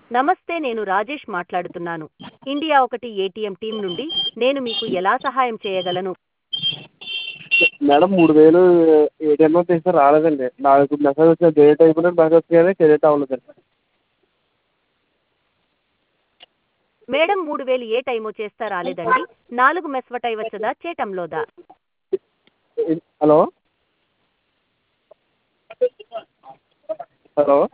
నమస్తే, నేను రాజేష్ మాట్లాడుతున్నాను. ఇండియా ఒకటి ఏటీఎం టీం నుండి. నేను మీకు ఎలా సహాయం చేయగలను? మేడం 3000 ఏటీఎంలో తీస్తే రాలేదండి. నాకు మెసేజ్ వచ్చింది, క్రెడిట్ అయిపోయినట్టు మెసేజ్ వచ్చింది కానీ క్రెడిట్ అవ్వలేదండి. మేడం 3000 ఏ టైమో చేస్తా రాలేదండి. 4 మెస్వటై వచ్చదా చేటంలోదా? Hello hello